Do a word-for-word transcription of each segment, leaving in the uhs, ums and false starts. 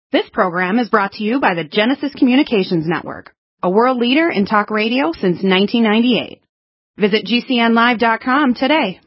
This program is brought to you by the Genesis Communications Network, a world leader in talk radio since nineteen ninety-eight. Visit G C N live dot com today.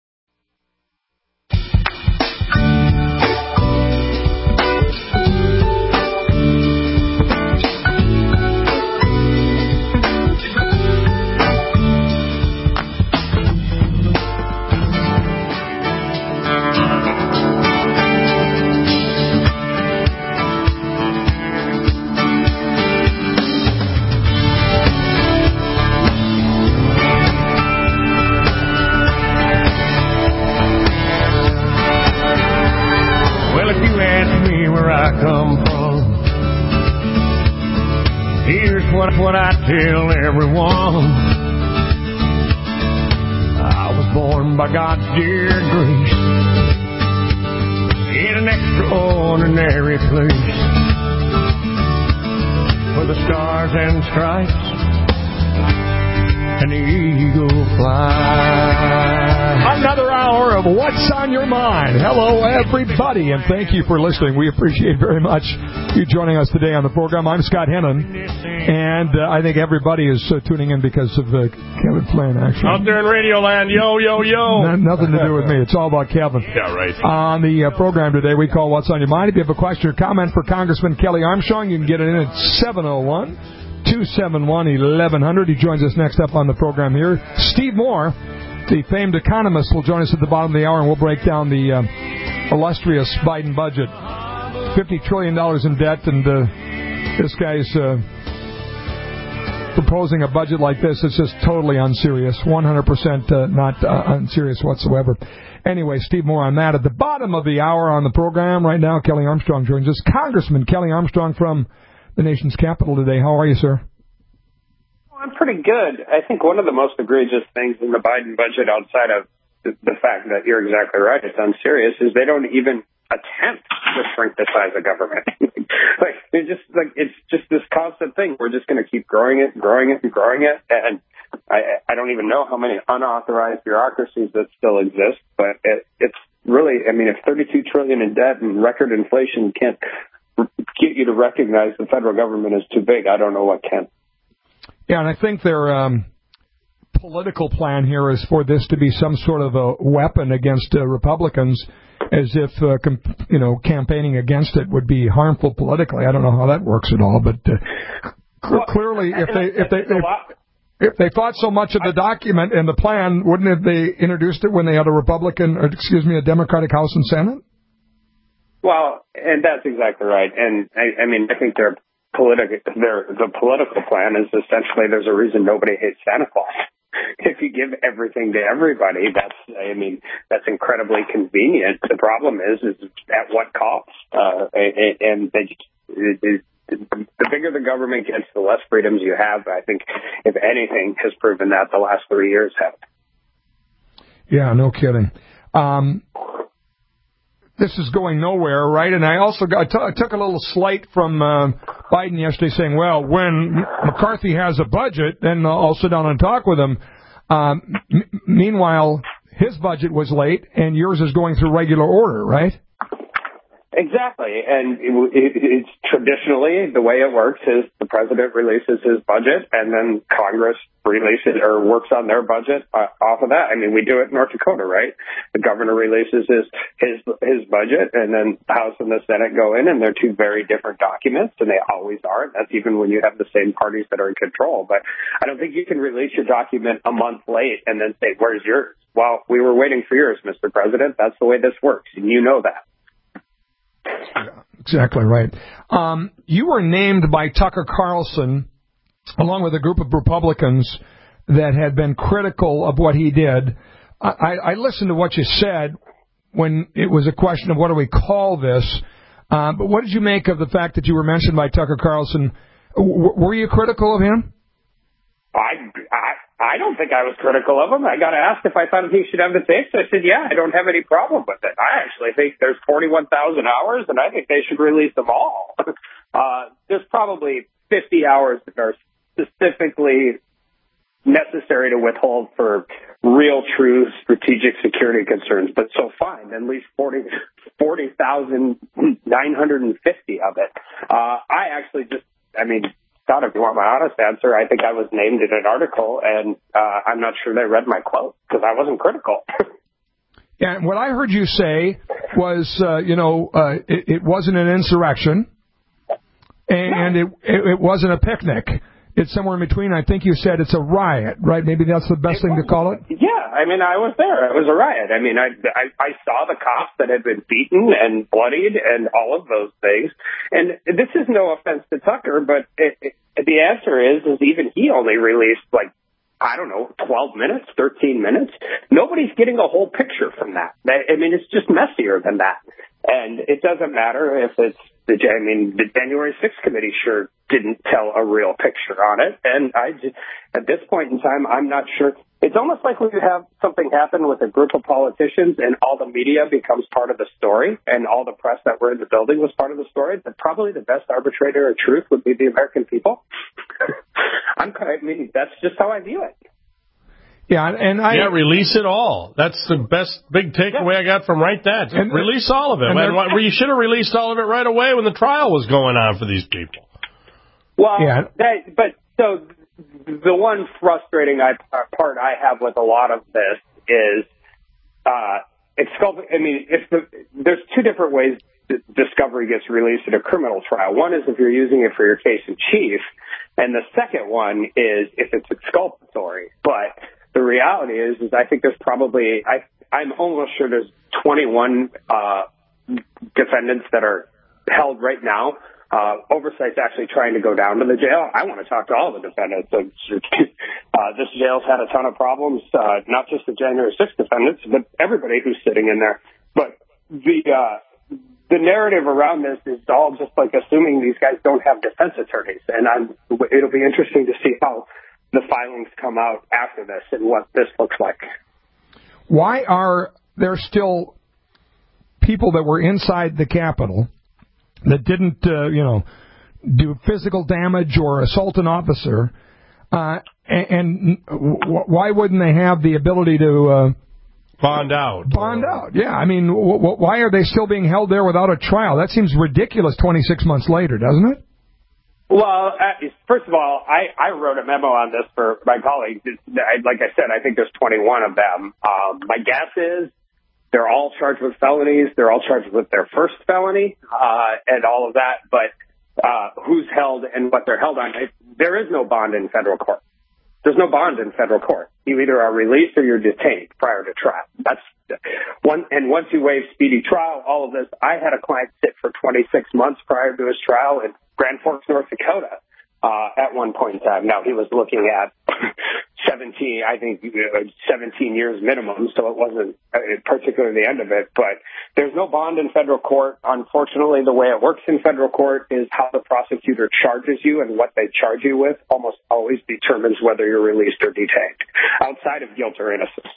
What I tell everyone, I was born by God's dear grace in an extraordinary place where the stars and stripes and the eagle fly. Another hour of What's on Your Mind. Hello, everybody, and thank you for listening. We appreciate very much you joining us today on the program. I'm Scott Hennon, and uh, I think everybody is uh, tuning in because of uh, Kevin Flynn, actually. Out there in Radio Land, yo, yo, yo. No, nothing to do with me. It's all about Kevin. Yeah, right. On the uh, program today, we call What's on Your Mind. If you have a question or comment for Congressman Kelly Armstrong, you can get it in at seven oh one, two seven one, eleven hundred. He joins us next up on the program here. Steve Moore, the famed economist, will join us at the bottom of the hour, and we'll break down the uh, illustrious Biden budget. fifty trillion dollars in debt, and uh, this guy's uh, proposing a budget like this. It's just totally unserious, one hundred percent uh, not uh, unserious whatsoever. Anyway, Steve Moore on that. At the bottom of the hour on the program right now, Kelly Armstrong joins us. Congressman Kelly Armstrong from the nation's capital today. How are you, sir? I'm pretty good. I think one of the most egregious things in the Biden budget, outside of the, the fact that you're exactly right, it's unserious, is they don't even attempt to shrink the size of government. like it's just like it's just this constant thing. We're just going to keep growing it, growing it, and growing it. And I, I don't even know how many unauthorized bureaucracies that still exist. But it, it's really, I mean, if thirty-two trillion dollars in debt and record inflation can't get you to recognize the federal government is too big, I don't know what can. Yeah, and I think their um, political plan here is for this to be some sort of a weapon against uh, Republicans, as if, uh, com- you know, campaigning against it would be harmful politically. I don't know how that works at all, but uh, well, clearly, if they if they if, if they thought so much of the document and the plan, wouldn't have they introduced it when they had a Republican, or excuse me, a Democratic House and Senate? Well, and that's exactly right. And I, I mean, I think their political their the political plan is essentially there's a reason nobody hates Santa Claus. If you give everything to everybody, that's, I mean, that's incredibly convenient. The problem is, is at what cost? Uh, and they, it, it, the bigger the government gets, the less freedoms you have. I think, if anything, has proven that the last three years have. Yeah, no kidding. Um, this is going nowhere, right? And I also got, I, t- I took a little slight from uh, Biden yesterday saying, well, when McCarthy has a budget, then I'll sit down and talk with him. Um, m- meanwhile, his budget was late, and yours is going through regular order, right? Exactly. And it, it, it's traditionally the way it works is the president releases his budget and then Congress releases or works on their budget uh, off of that. I mean, we do it in North Dakota, right? The governor releases his, his, his budget and then the House and the Senate go in, and they're two very different documents, and they always are. That's even when you have the same parties that are in control. But I don't think you can release your document a month late and then say, where's yours? Well, we were waiting for yours, Mister President. That's the way this works, and you know that. Yeah, exactly right. Um, you were named by Tucker Carlson, along with a group of Republicans that had been critical of what he did. I, I listened to what you said when it was a question of what do we call this. Uh, but what did you make of the fact that you were mentioned by Tucker Carlson? W- were you critical of him? I, I I don't think I was critical of him. I got asked if I thought he should have the tapes. I said, yeah, I don't have any problem with it. I actually think there's forty-one thousand hours, and I think they should release them all. uh, there's probably fifty hours that are specifically necessary to withhold for real, true strategic security concerns. But so fine, at least forty, forty thousand nine hundred fifty of it. Uh, I actually just, I mean, Scott, if you want my honest answer, I think I was named in an article, and uh, I'm not sure they read my quote because I wasn't critical. Yeah, and what I heard you say was, uh, you know, uh, it, it wasn't an insurrection, and it, it it wasn't a picnic. It's somewhere in between. I think you said it's a riot, right? Maybe that's the best it thing was, to call it? Yeah, I mean, I was there. It was a riot. I mean, I, I, I saw the cops that had been beaten and bloodied and all of those things. And this is no offense to Tucker, but it, it, the answer is, is even he only released, like, I don't know, twelve minutes, thirteen minutes. Nobody's getting a whole picture from that. I mean, it's just messier than that. And it doesn't matter if it's the, I mean, the January sixth committee sure didn't tell a real picture on it. And I just, at this point in time, I'm not sure. It's almost like when you have something happen with a group of politicians and all the media becomes part of the story and all the press that were in the building was part of the story, but probably the best arbitrator of truth would be the American people. I'm, I mean, that's just how I view it. Yeah, and I... Yeah, release it all. That's the best big takeaway I got from right that. And, release all of it. And and you should have released all of it right away when the trial was going on for these people. Well, yeah. that, but so the one frustrating I, part I have with a lot of this is uh, exculp- I mean, if the, there's two different ways that discovery gets released in a criminal trial. One is if you're using it for your case in chief, and the second one is if it's exculpatory. But the reality is, is I think there's probably, I, I'm almost sure there's twenty-one uh, defendants that are held right now. Uh, Oversight's actually trying to go down to the jail. I want to talk to all the defendants. Uh, this jail's had a ton of problems, uh, not just the January sixth defendants, but everybody who's sitting in there. But the uh, the narrative around this is all just like assuming these guys don't have defense attorneys. And I'm, it'll be interesting to see how the filings come out after this and what this looks like. Why are there still people that were inside the Capitol that didn't, uh, you know, do physical damage or assault an officer, uh, and, and w- why wouldn't they have the ability to uh, bond out? Bond out, yeah. I mean, w- w- why are they still being held there without a trial? That seems ridiculous twenty-six months later, doesn't it? Well, uh, first of all, I, I wrote a memo on this for my colleagues. Like I said, I think there's twenty-one of them. Um, my guess is they're all charged with felonies. They're all charged with their first felony uh, and all of that. But uh, who's held and what they're held on, it, there is no bond in federal court. There's no bond in federal court. You either are released or you're detained prior to trial. That's one. And once you waive speedy trial, all of this. I had a client sit for twenty-six months prior to his trial in Grand Forks, North Dakota. Uh, at one point in time. Now, he was looking at seventeen, I think, seventeen years minimum, so it wasn't particularly the end of it. But there's no bond in federal court. Unfortunately, the way it works in federal court is how the prosecutor charges you, and what they charge you with almost always determines whether you're released or detained, outside of guilt or innocence.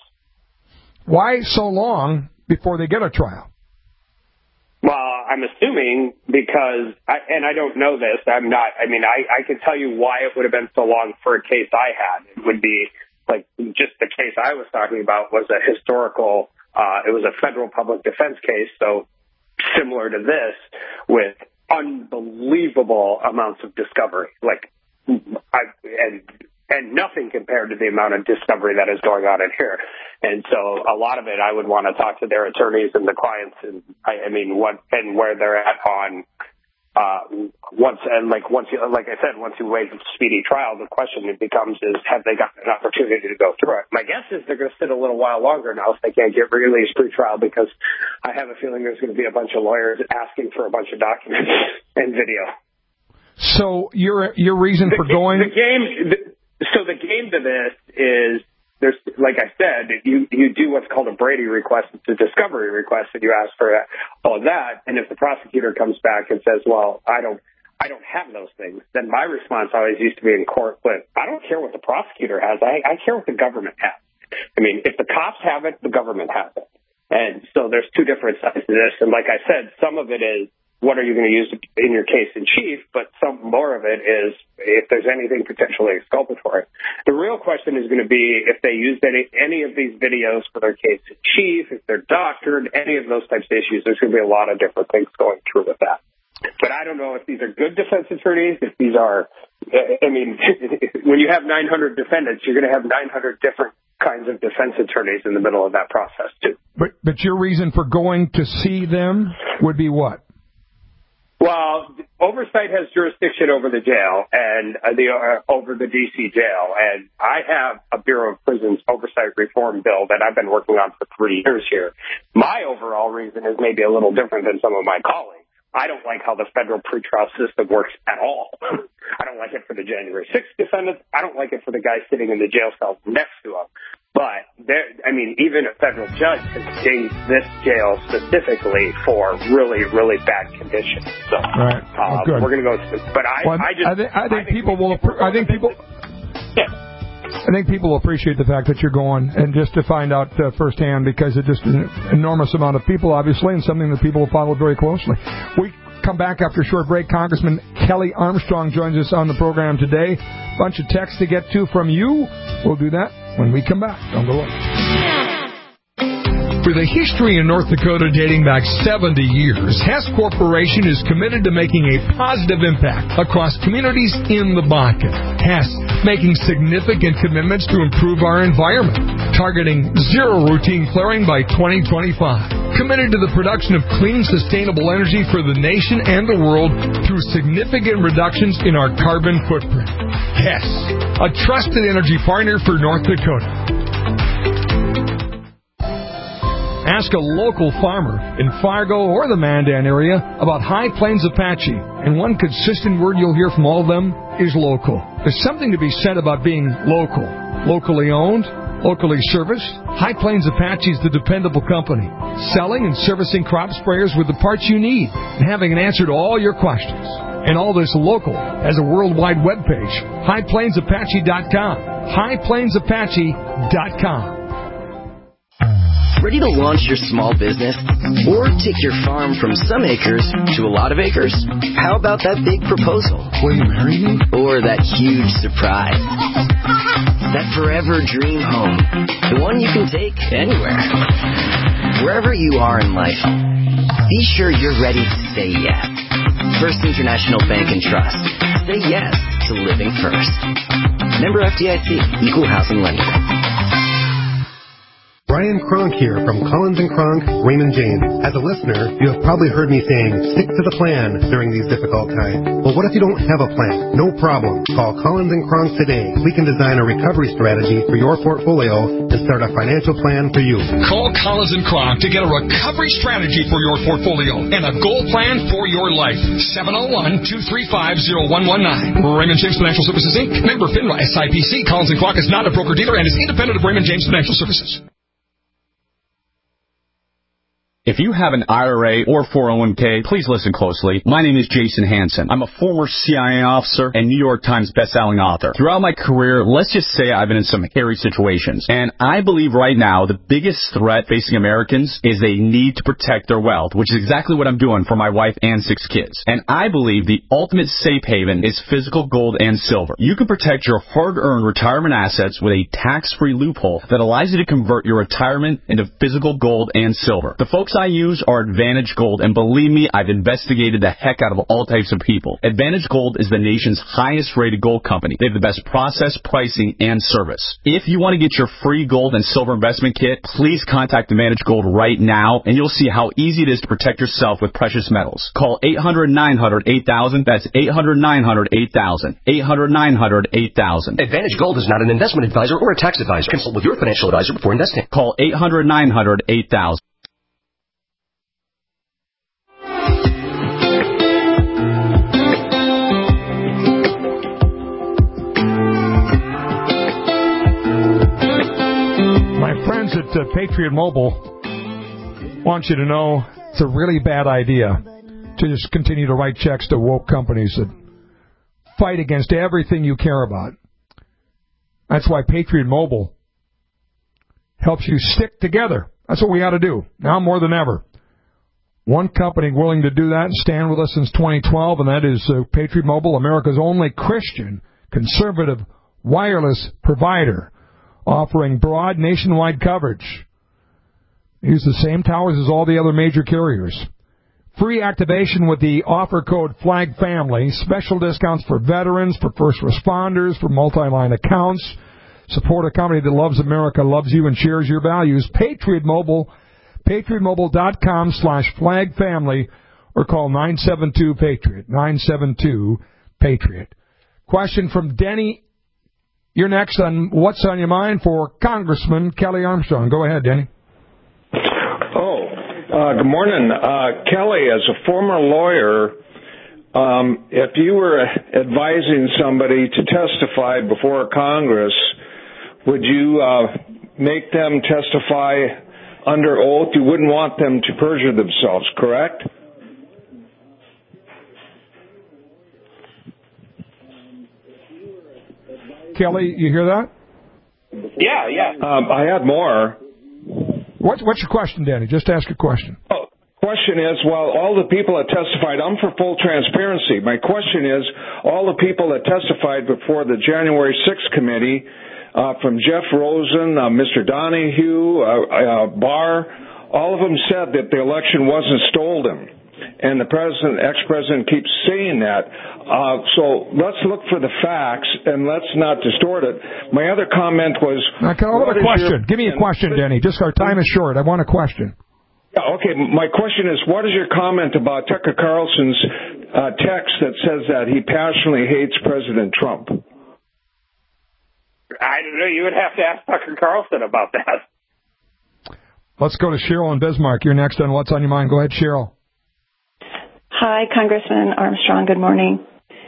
Why so long before they get a trial? Well, I'm assuming because, I, and I don't know this, I'm not, I mean, I, I can tell you why it would have been so long for a case I had. It would be, like, just the case I was talking about was a historical, uh, it was a federal public defense case, so similar to this, with unbelievable amounts of discovery. Like, I, and, and nothing compared to the amount of discovery that is going on in here. And so a lot of it, I would want to talk to their attorneys and the clients, and I, I mean, what and where they're at on uh, once and like once you, like I said, once you waive speedy trial, the question it becomes is, have they got an opportunity to go through it? My guess is they're going to sit a little while longer now if they can't get released pre-trial, because I have a feeling there's going to be a bunch of lawyers asking for a bunch of documents and video. So your your reason the, for going the game. The, so the game to this is. There's, like I said, you, you do what's called a Brady request. It's a discovery request, and you ask for all of that. And if the prosecutor comes back and says, well, I don't I don't have those things, then my response always used to be in court, but I don't care what the prosecutor has. I, I care what the government has. I mean, if the cops have it, the government has it. And so there's two different sides to this. And like I said, some of it is what are you going to use in your case in chief, but some more of it is if there's anything potentially exculpatory. The real question is going to be if they used any, any of these videos for their case in chief, if they're doctored, any of those types of issues. There's going to be a lot of different things going through with that. But I don't know if these are good defense attorneys, if these are, I mean, when you have nine hundred defendants, you're going to have nine hundred different kinds of defense attorneys in the middle of that process, too. But but your reason for going to see them would be what? Well, oversight has jurisdiction over the jail and uh, the uh, over the D C jail, and I have a Bureau of Prisons oversight reform bill that I've been working on for three years here. My overall reason is maybe a little different than some of my colleagues. I don't like how the federal pretrial system works at all. I don't like it for the January sixth defendants. I don't like it for the guy sitting in the jail cell next to him. But, there, I mean, even a federal judge has dinged this jail specifically for really, really bad conditions. So, right. um, oh, we're going to go. But I, well, I just, I think, I think I think people will. I think people. Yeah. I think people will appreciate the fact that you're going, and just to find out uh, firsthand, because it just is an enormous amount of people, obviously, and something that people will follow very closely. We come back after a short break. Congressman Kelly Armstrong joins us on the program today. Bunch of texts to get to from you. We'll do that when we come back. Don't go away. With a history in North Dakota dating back seventy years, Hess Corporation is committed to making a positive impact across communities in the Bakken. Hess making significant commitments to improve our environment, targeting zero routine flaring by twenty twenty-five. Committed to the production of clean, sustainable energy for the nation and the world through significant reductions in our carbon footprint. Hess, a trusted energy partner for North Dakota. Ask a local farmer in Fargo or the Mandan area about High Plains Apache, and one consistent word you'll hear from all of them is local. There's something to be said about being local. Locally owned, locally serviced, High Plains Apache is the dependable company, selling and servicing crop sprayers with the parts you need and having an answer to all your questions. And all this local has a worldwide webpage, high plains apache dot com, high plains apache dot com. Ready to launch your small business? Or take your farm from some acres to a lot of acres? How about that big proposal? Will you marry me? Or that huge surprise? That forever dream home. The one you can take anywhere. Wherever you are in life, be sure you're ready to say yes. First International Bank and Trust. Say yes to living first. Member F D I C. Equal Housing Lender. Brian Kronk here from Collins and Kronk, Raymond James. As a listener, you have probably heard me saying, stick to the plan during these difficult times. Well, what if you don't have a plan? No problem. Call Collins and Kronk today. We can design a recovery strategy for your portfolio and start a financial plan for you. Call Collins and Kronk to get a recovery strategy for your portfolio and a goal plan for your life. seven oh one, two three five, oh one one nine. Raymond James Financial Services, Incorporated. Member FINRA S I P C. Collins and Kronk is not a broker-dealer and is independent of Raymond James Financial Services. If you have an I R A or four oh one k, please listen closely. My name is Jason Hansen. I'm a former C I A officer and New York Times bestselling author. Throughout my career, let's just say I've been in some hairy situations. And I believe right now the biggest threat facing Americans is they need to protect their wealth, which is exactly what I'm doing for my wife and six kids. And I believe the ultimate safe haven is physical gold and silver. You can protect your hard-earned retirement assets with a tax-free loophole that allows you to convert your retirement into physical gold and silver. The folks I use are Advantage Gold, and believe me, I've investigated the heck out of all types of people. Advantage Gold is the nation's highest rated gold company. They have the best process, pricing, and service. If you want to get your free gold and silver investment kit, please contact Advantage Gold right now, and you'll see how easy it is to protect yourself with precious metals. Call eight hundred, nine hundred, eight thousand. That's eight hundred, nine hundred, eight thousand. eight hundred, nine hundred, eight thousand. Advantage Gold is not an investment advisor or a tax advisor. Consult with your financial advisor before investing. Call eight hundred, nine hundred, eight thousand. At uh, Patriot Mobile, want you to know it's a really bad idea to just continue to write checks to woke companies that fight against everything you care about. That's why Patriot Mobile helps you stick together. That's what we got to do now more than ever. one company willing to do that and stand with us since twenty twelve, and that is uh, Patriot Mobile, America's only Christian conservative wireless provider, offering broad nationwide coverage. Use the same towers as all the other major carriers. Free activation with the offer code FLAGFAMILY. Special discounts for veterans, for first responders, for multi-line accounts. Support a company that loves America, loves you, and shares your values. Patriot Mobile, patriotmobile.com slash FLAGFAMILY, or call nine seven two PATRIOT, nine seven two PATRIOT. Question from Denny. You're next on What's on Your Mind for Congressman Kelly Armstrong. Go ahead, Denny. Oh, uh, good morning. Uh, Kelly, as a former lawyer, um, if you were advising somebody to testify before Congress, would you uh, make them testify under oath? You wouldn't want them to perjure themselves, correct? Kelly, you hear that? Yeah, yeah. Um, I had more. What's, what's your question, Danny? Just ask a question. Oh, question is, well, all the people that testified, I'm for full transparency. My question is, all the people that testified before the January sixth committee, uh, from Jeff Rosen, uh, Mister Donahue, uh, uh, Barr, all of them said that the election wasn't stolen. And the president, ex-president keeps saying that. Uh, so let's look for the facts and let's not distort it. My other comment was... I want a question. Give me a question, Denny. Just our time is short. I want a question. Yeah, okay, my question is, what is your comment about Tucker Carlson's uh, text that says that he passionately hates President Trump? I don't know. You would have to ask Tucker Carlson about that. Let's go to Cheryl in Bismarck. You're next on What's on Your Mind. Go ahead, Cheryl. Hi, Congressman Armstrong. Good morning.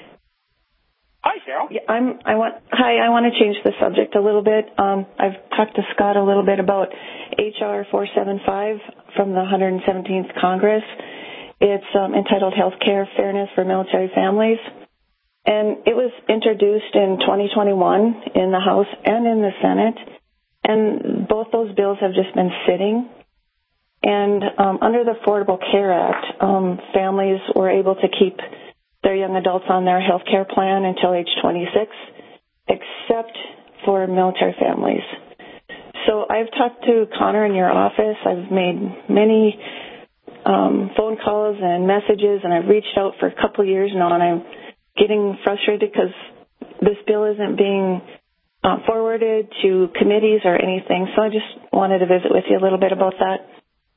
Hi, Cheryl. Yeah, I'm. I want. Hi. I want to change the subject a little bit. Um, I've talked to Scott a little bit about H R four seventy-five from the one hundred seventeenth Congress. It's um, entitled "Healthcare Fairness for Military Families," and it was introduced in twenty twenty-one in the House and in the Senate. And both those bills have just been sitting. And um, under the Affordable Care Act, um, families were able to keep their young adults on their health care plan until age twenty-six, except for military families. So I've talked to Connor in your office. I've made many um, phone calls and messages, and I've reached out for a couple of years now, and I'm getting frustrated because this bill isn't being uh, forwarded to committees or anything. So I just wanted to visit with you a little bit about that.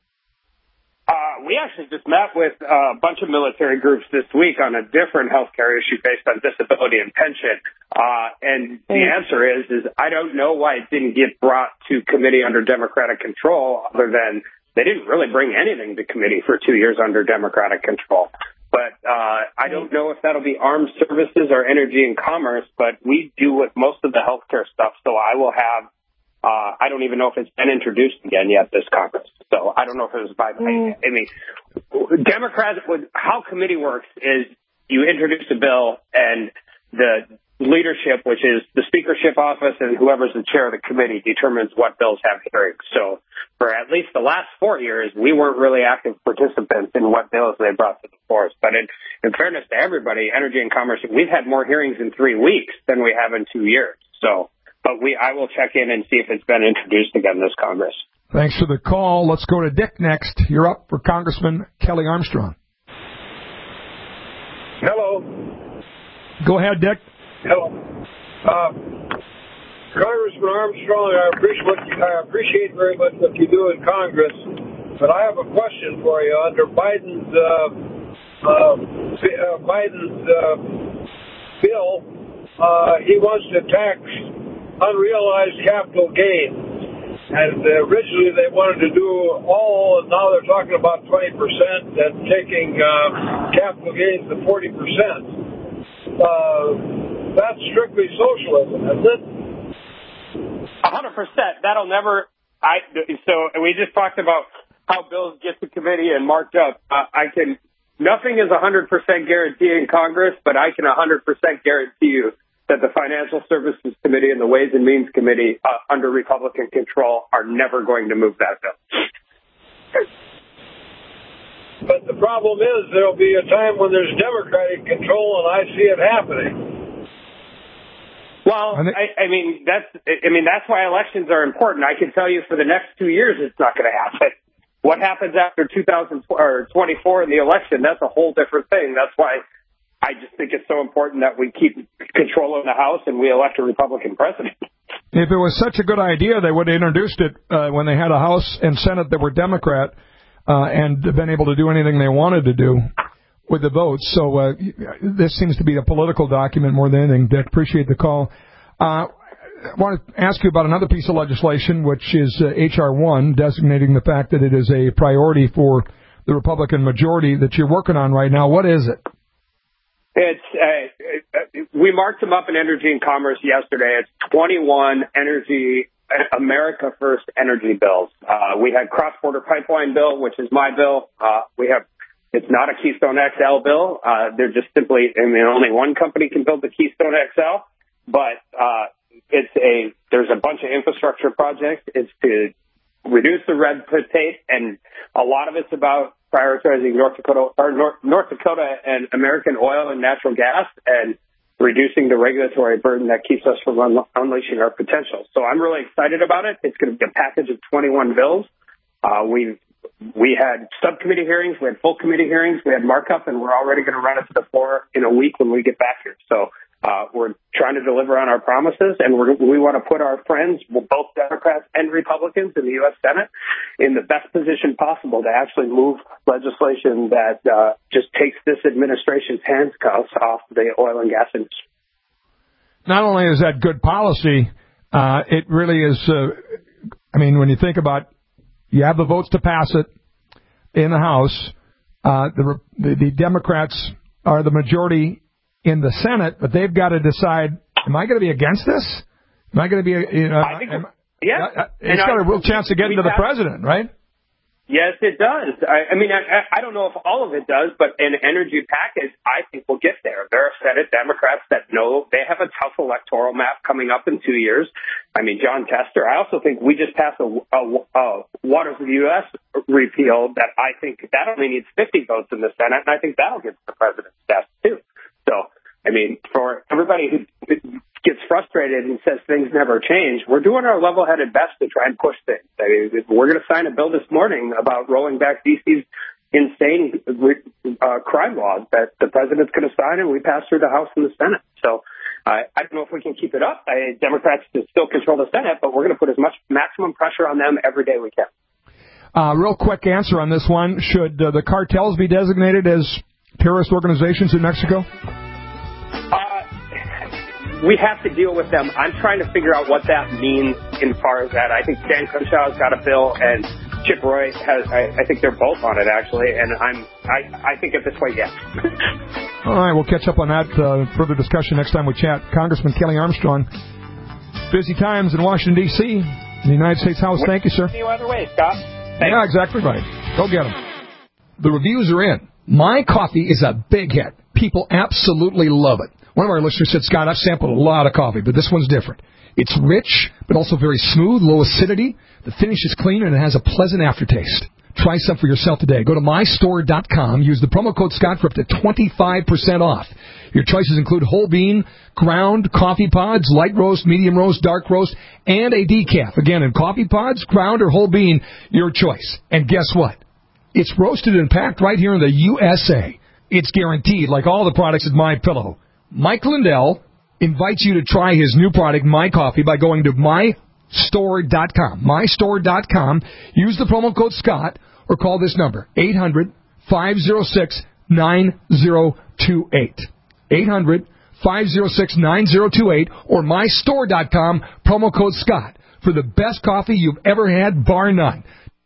Uh, we actually just met with a bunch of military groups this week on a different health care issue based on disability and pension. Uh, and the answer is, is I don't know why it didn't get brought to committee under Democratic control, other than they didn't really bring anything to committee for two years under Democratic control. But uh, I don't know if that'll be armed services or energy and commerce, but we do with most of the health care stuff. So I will have Uh, I don't even know if it's been introduced again yet this Congress. So I don't know if it was by, mm. I mean, Democrats, how committee works is you introduce a bill and the leadership, which is the speakership office and whoever's the chair of the committee, determines what bills have hearings. So for at least the last four years, we weren't really active participants in what bills they brought to the floor. But in, in fairness to everybody, energy and commerce, we've had more hearings in three weeks than we have in two years. So. But we, I will check in and see if it's been introduced again this Congress. Thanks for the call. Let's go to Dick next. You're up for Congressman Kelly Armstrong. Hello. Go ahead, Dick. Hello. Uh, Congressman Armstrong, I appreciate, what you, I appreciate very much what you do in Congress, but I have a question for you. Under Biden's, uh, uh, Biden's uh, bill, uh, he wants to tax unrealized capital gains. And uh, originally they wanted to do all, and now they're talking about twenty percent and taking uh, capital gains to forty percent. Uh, that's strictly socialism, isn't it? A hundred percent. That'll never. I so we just talked about how bills get to committee and marked up. Uh, I can. Nothing is a hundred percent guarantee in Congress, but I can a hundred percent guarantee you that the Financial Services Committee and the Ways and Means Committee uh, under Republican control are never going to move that bill. But the problem is there'll be a time when there's Democratic control, and I see it happening. Well, I, I mean that's I mean that's why elections are important. I can tell you for the next two years it's not going to happen. What happens after two thousand twenty-four in the election? That's a whole different thing. That's why I just think it's so important that we keep control of the House and we elect a Republican president. If it was such a good idea, they would have introduced it uh, when they had a House and Senate that were Democrat uh, and been able to do anything they wanted to do with the votes. So uh, this seems to be a political document more than anything. Dick, appreciate the call. Uh, I want to ask you about another piece of legislation, which is uh, H R one, designating the fact that it is a priority for the Republican majority that you're working on right now. What is it? It's uh, we marked them up in Energy and Commerce yesterday. It's twenty-one energy America First energy bills. Uh, we had cross-border pipeline bill, which is my bill. Uh, we have it's not a Keystone X L bill. Uh, they're just simply, I mean, only one company can build the Keystone X L, but uh, it's a there's a bunch of infrastructure projects. It's to reduce the red tape, and a lot of it's about prioritizing North Dakota or North, North Dakota and American oil and natural gas, and reducing the regulatory burden that keeps us from un- unleashing our potential. So I'm really excited about it. It's going to be a package of twenty-one bills. Uh, we we had subcommittee hearings, we had full committee hearings, we had markup, and we're already going to run it to the floor in a week when we get back here. So uh, we're trying to deliver on our promises, and we're, we want to put our friends, both Democrats and Republicans in the U S Senate, in the best position possible to actually move legislation that uh, just takes this administration's handcuffs off the oil and gas industry. Not only is that good policy, uh, it really is, uh, I mean, when you think about, you have the votes to pass it in the House, uh, the, the, the Democrats are the majority in the Senate, but they've got to decide, am I going to be against this? Am I going to be, you know, I think, am, yeah. Uh, it's and got I, a real chance of getting to the have, president, right? Yes, it does. I, I mean, I, I don't know if all of it does, but an energy package, I think we'll get there. There are Senate Democrats that know they have a tough electoral map coming up in two years. I mean, John Tester. I also think we just passed a, a, a Waters of the U S repeal that I think that only needs fifty votes in the Senate, and I think that'll get to the president's desk, too. So, I mean, for everybody who gets frustrated and says things never change, we're doing our level-headed best to try and push things. I mean, we're going to sign a bill this morning about rolling back D C's insane uh, crime laws that the president's going to sign, and we pass through the House and the Senate. So uh, I don't know if we can keep it up. I, Democrats can still control the Senate, but we're going to put as much maximum pressure on them every day we can. Uh, real quick answer on this one. Should uh, the cartels be designated as terrorist organizations in Mexico? Uh, we have to deal with them. I'm trying to figure out what that means in far as that. I think Dan Cunshaw's got a bill, and Chip Roy has. I, I think they're both on it, actually. And I'm. I, I think of this way, yes. All right, we'll catch up on that uh, further discussion next time we chat. Congressman Kelly Armstrong. Busy times in Washington, D C, in the United States House. Thank you, sir. See you either way, Scott. Thanks. Yeah, exactly right. Go get them. The reviews are in. My coffee is a big hit. People absolutely love it. One of our listeners said, Scott, I've sampled a lot of coffee, but this one's different. It's rich, but also very smooth, low acidity. The finish is clean, and it has a pleasant aftertaste. Try some for yourself today. Go to my store dot com. Use the promo code Scott for up to twenty-five percent off. Your choices include whole bean, ground, coffee pods, light roast, medium roast, dark roast, and a decaf. Again, in coffee pods, ground, or whole bean, your choice. And guess what? It's roasted and packed right here in the U S A. It's guaranteed, like all the products at MyPillow. Mike Lindell invites you to try his new product, My Coffee, by going to my store dot com. my store dot com. Use the promo code Scott or call this number, eight hundred, five oh six, nine oh two eight. eight hundred, five oh six, nine oh two eight or my store dot com, promo code Scott for the best coffee you've ever had, bar none.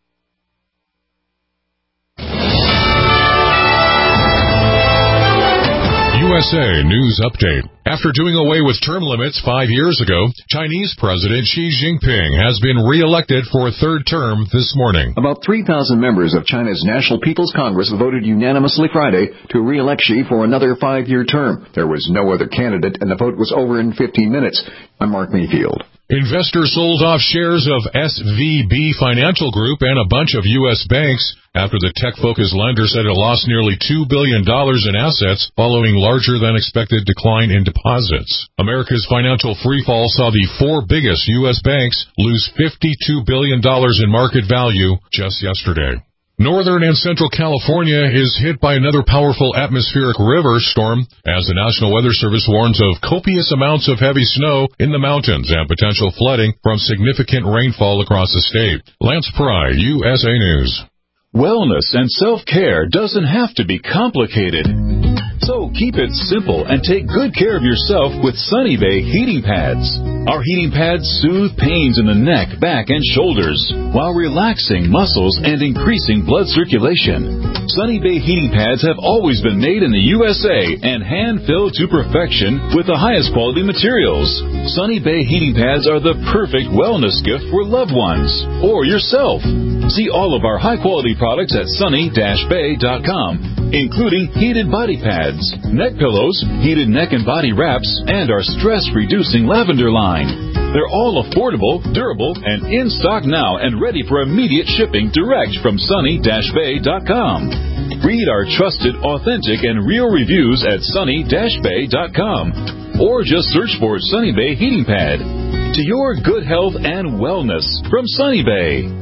U S A News Update. After doing away with term limits five years ago, Chinese President Xi Jinping has been re-elected for a third term this morning. About three thousand members of China's National People's Congress voted unanimously Friday to re-elect Xi for another five-year term. There was no other candidate, and the vote was over in fifteen minutes. I'm Mark Mayfield. Investors sold off shares of S V B Financial Group and a bunch of U S banks after the tech-focused lender said it lost nearly two billion dollars in assets following larger-than-expected decline in deposits. America's financial freefall saw the four biggest U S banks lose fifty-two billion dollars in market value just yesterday. Northern and Central California is hit by another powerful atmospheric river storm as the National Weather Service warns of copious amounts of heavy snow in the mountains and potential flooding from significant rainfall across the state. Lance Pry, U S A News. Wellness and self-care doesn't have to be complicated. So keep it simple and take good care of yourself with Sunny Bay heating pads. Our heating pads soothe pains in the neck, back, and shoulders while relaxing muscles and increasing blood circulation. Sunny Bay heating pads have always been made in the U S A and hand-filled to perfection with the highest quality materials. Sunny Bay heating pads are the perfect wellness gift for loved ones or yourself. See all of our high-quality products at sunny dash bay dot com, including heated body pads, neck pillows, heated neck and body wraps, and our stress-reducing lavender line. They're all affordable, durable, and in stock now and ready for immediate shipping direct from sunny dash bay dot com. Read our trusted, authentic, and real reviews at sunny dash bay dot com, or just search for Sunny Bay Heating Pad. To your good health and wellness from Sunny Bay.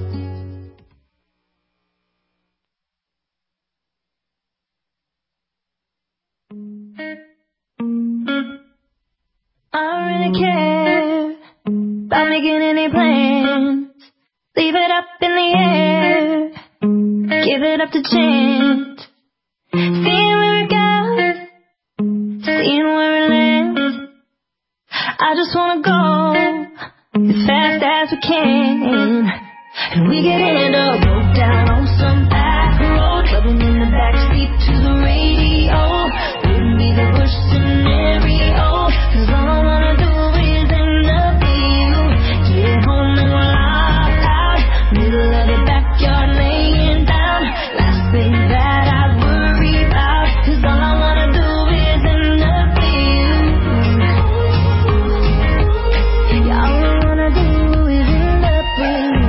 I don't really care about making any plans. Leave it up in the air. Give it up to chance. Seeing where it goes. Seeing where it lands. I just wanna go as fast as we can. And we can end up broke down on some back road, clubbing in the backseat to the radio. Wouldn't be the worst scenario, 'cause all I wanna do is end up with you. Get home and lock out, middle of the backyard laying down. Last thing that I worry about, 'cause all I wanna do is end up with you. Yeah, all I wanna do is end up with you.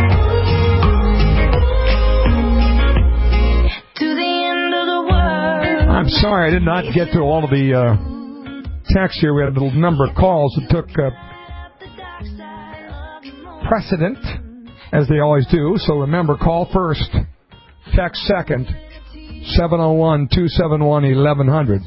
I'm sorry, I did not get to all of the uh, text here. We had a little number of calls that took uh, precedent, as they always do. So remember, call first, text second, seven oh one, two seven one, eleven hundred.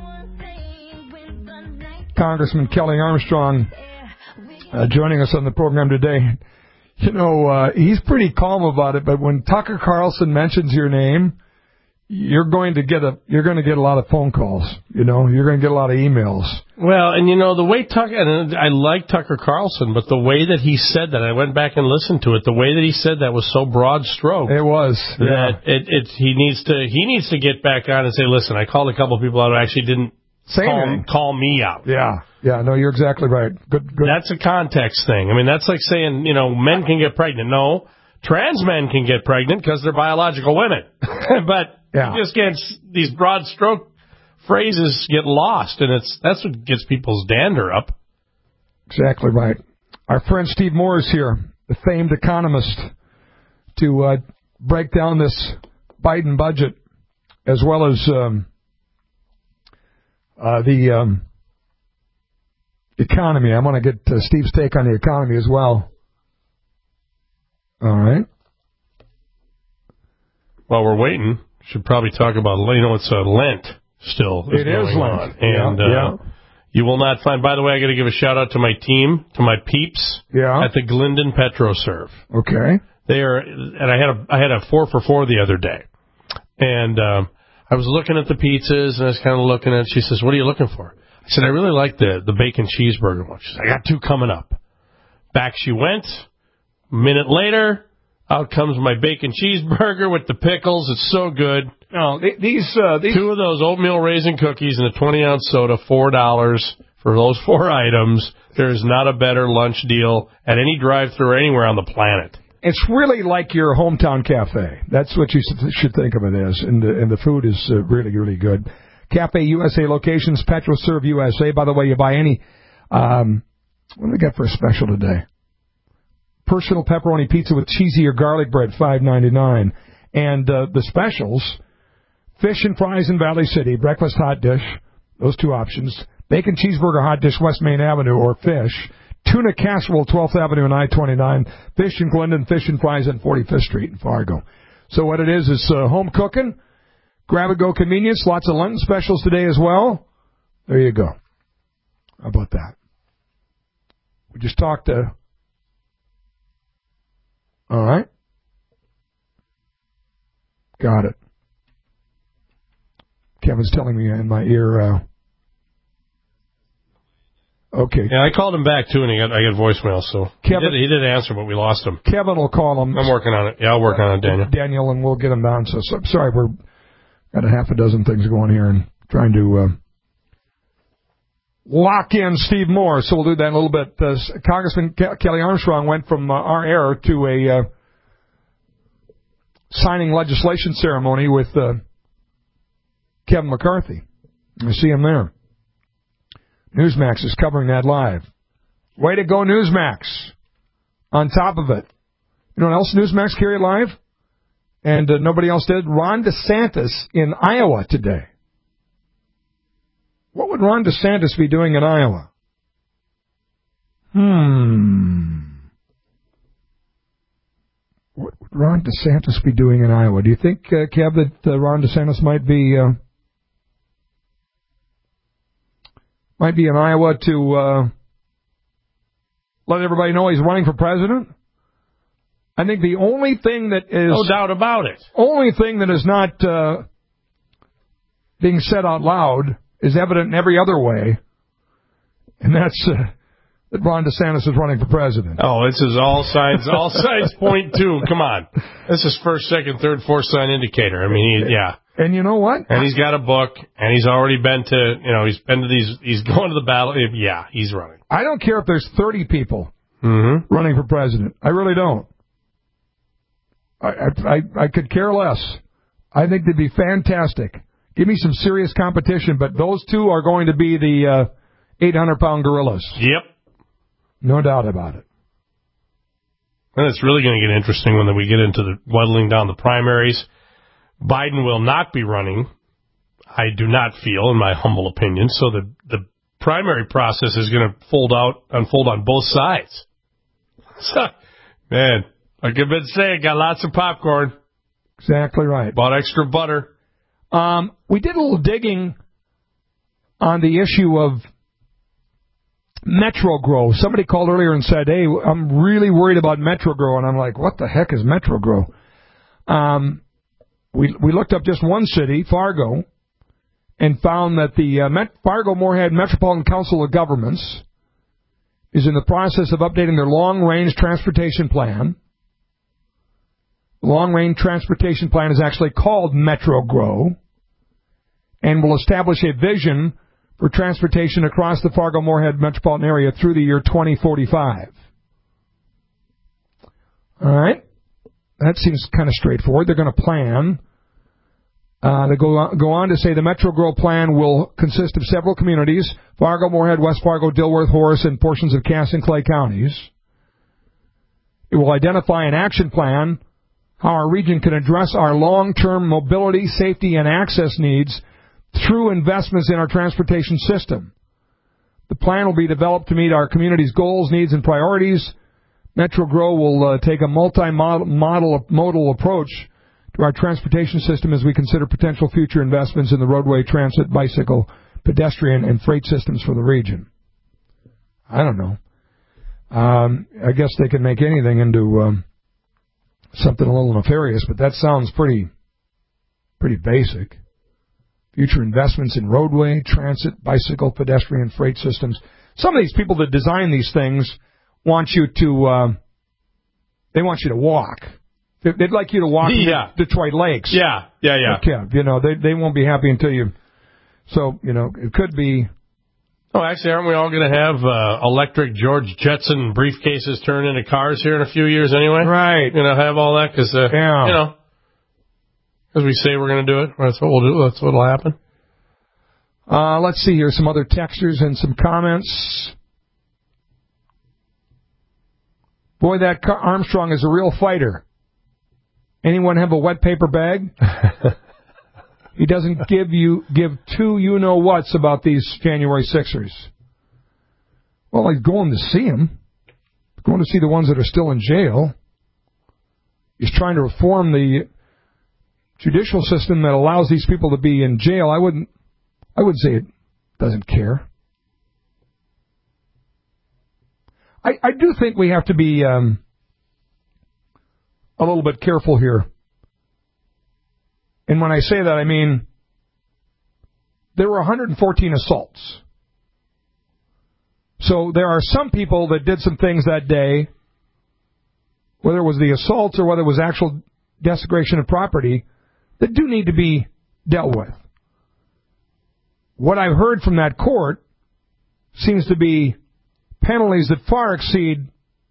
Congressman Kelly Armstrong uh, joining us on the program today. You know, uh, he's pretty calm about it, but when Tucker Carlson mentions your name, you're going to get a you're going to get a lot of phone calls. You know, you're going to get a lot of emails. Well, and you know the way Tucker, and I like Tucker Carlson, but the way that he said that, I went back and listened to it. The way that he said that was so broad stroke. It was. That yeah. it, it he needs to he needs to get back on and say, listen, I called a couple of people out who actually didn't Say call, anything. call me out. Yeah, yeah. No, you're exactly right. Good, good. That's a context thing. I mean, that's like saying, you know, men can get pregnant. No, trans men can get pregnant because they're biological women, but. Yeah. You just can't, these broad stroke phrases get lost, and it's that's what gets people's dander up. Exactly right. Our friend Steve Moore is here, the famed economist, to uh, break down this Biden budget as well as um, uh, the um, economy. I want to get uh, Steve's take on the economy as well. All right. While we're waiting, should probably talk about, you know, it's a Lent still. Is it is going Lent. On. And yeah, uh, yeah. You will not find, by the way, I got to give a shout out to my team, to my peeps yeah. at the Glendon PetroServe. Okay. They are, and I had a, I had a four for four the other day. And um, I was looking at the pizzas, and I was kind of looking at it. She says, what are you looking for? I said, I really like the, the bacon cheeseburger one. She said, I got two coming up. Back she went. A minute later, out comes my bacon cheeseburger with the pickles. It's so good. No, these, uh, these two of those oatmeal raisin cookies and a twenty ounce soda, four dollars for those four items. There is not a better lunch deal at any drive-thru or anywhere on the planet. It's really like your hometown cafe. That's what you should think of it as, and the, and the food is uh, really, really good. Cafe U S A locations, PetroServe U S A. By the way, you buy any um, What do we got for a special today? Personal pepperoni pizza with cheesy or garlic bread, five ninety-nine. And uh, the specials, fish and fries in Valley City, breakfast hot dish, those two options. Bacon cheeseburger hot dish, West Main Avenue, or fish. Tuna casserole, twelfth Avenue and I twenty-nine. Fish in Glendon, fish and fries on forty-fifth Street in Fargo. So what it is is uh, home cooking, grab-and-go convenience, lots of Lenten specials today as well. There you go. How about that? We just talked to... All right. Got it. Kevin's telling me in my ear... Uh, Okay. Yeah, I called him back, too, and he got, I got voicemail, so Kevin, he, did, he did answer, but we lost him. Kevin will call him. I'm working on it. Yeah, I'll work on it, Daniel. Daniel, and we'll get him down. So, so sorry, we're got a half a dozen things going here and trying to uh, lock in Steve Moore, so we'll do that in a little bit. Uh, Congressman Ke- Kelly Armstrong went from uh, our air to a uh, signing legislation ceremony with uh, Kevin McCarthy. I see him there. Newsmax is covering that live. Way to go, Newsmax. On top of it. You know what else Newsmax carried live? And uh, nobody else did? Ron DeSantis in Iowa today. What would Ron DeSantis be doing in Iowa? Hmm. What would Ron DeSantis be doing in Iowa? Do you think, uh, Kev, that uh, Ron DeSantis might be... Uh, Might be in Iowa to uh, let everybody know he's running for president. I think the only thing that is... No doubt about it. Only thing that is not uh, being said out loud is evident in every other way, and that's uh, that Ron DeSantis is running for president. Oh, this is all signs, all signs point to. Come on. This is first, second, third, fourth sign indicator. I mean, he, yeah. And you know what? And he's got a book, and he's already been to, you know, he's been to these, he's going to the battle. Yeah, he's running. I don't care if there's thirty people mm-hmm. running for president. I really don't. I, I, I could care less. I think they'd be fantastic. Give me some serious competition, but those two are going to be the uh, eight hundred pound gorillas. Yep. No doubt about it. And it's really going to get interesting when we get into the whittling down the primaries. Biden will not be running, I do not feel, in my humble opinion. So the, the primary process is going to fold out, unfold on both sides. So, man, like I've been saying, got lots of popcorn. Exactly right. Bought extra butter. Um, we did a little digging on the issue of MetroGrow. Somebody called earlier and said, hey, I'm really worried about MetroGrow. And I'm like, what the heck is MetroGrow? Um, we, we looked up just one city, Fargo, and found that the uh, Met- Fargo-Moorhead Metropolitan Council of Governments is in the process of updating their long-range transportation plan. The long-range transportation plan is actually called MetroGrow and will establish a vision for transportation across the Fargo-Moorhead metropolitan area through the year twenty forty-five. All right. That seems kind of straightforward. They're going to plan. Uh, they go on, go on to say the MetroGrow plan will consist of several communities, Fargo, Moorhead, West Fargo, Dilworth, Horace, and portions of Cass and Clay counties. It will identify an action plan, how our region can address our long-term mobility, safety, and access needs through investments in our transportation system. The plan will be developed to meet our community's goals, needs, and priorities. MetroGrow will uh, take a multi-modal model, modal approach to our transportation system as we consider potential future investments in the roadway, transit, bicycle, pedestrian, and freight systems for the region. I don't know. Um, I guess they can make anything into um, something a little nefarious, but that sounds pretty, pretty basic. Future investments in roadway, transit, bicycle, pedestrian, freight systems. Some of these people that design these things want you to, uh, they want you to walk. They'd like you to walk yeah. to Detroit Lakes. Yeah, yeah, yeah. Okay, you know, they they won't be happy until you. So, you know, it could be. Oh, actually, aren't we all going to have uh, electric George Jetson briefcases turned into cars here in a few years anyway? Right. You know, have all that because, uh, yeah. you know, because we say we're going to do it. That's what we'll do. That's what will happen. Uh, let's see here. Some other textures and some comments. Boy, that Armstrong is a real fighter. Anyone have a wet paper bag? He doesn't give you give two you-know-whats about these January sixers. Well, he's going to see them. Going to see the ones that are still in jail. He's trying to reform the judicial system that allows these people to be in jail. I wouldn't, I would say it doesn't care. I, I do think we have to be um, a little bit careful here. And when I say that, I mean there were one hundred fourteen assaults. So there are some people that did some things that day, whether it was the assaults or whether it was actual desecration of property, that do need to be dealt with. What I've heard from that court seems to be penalties that far exceed,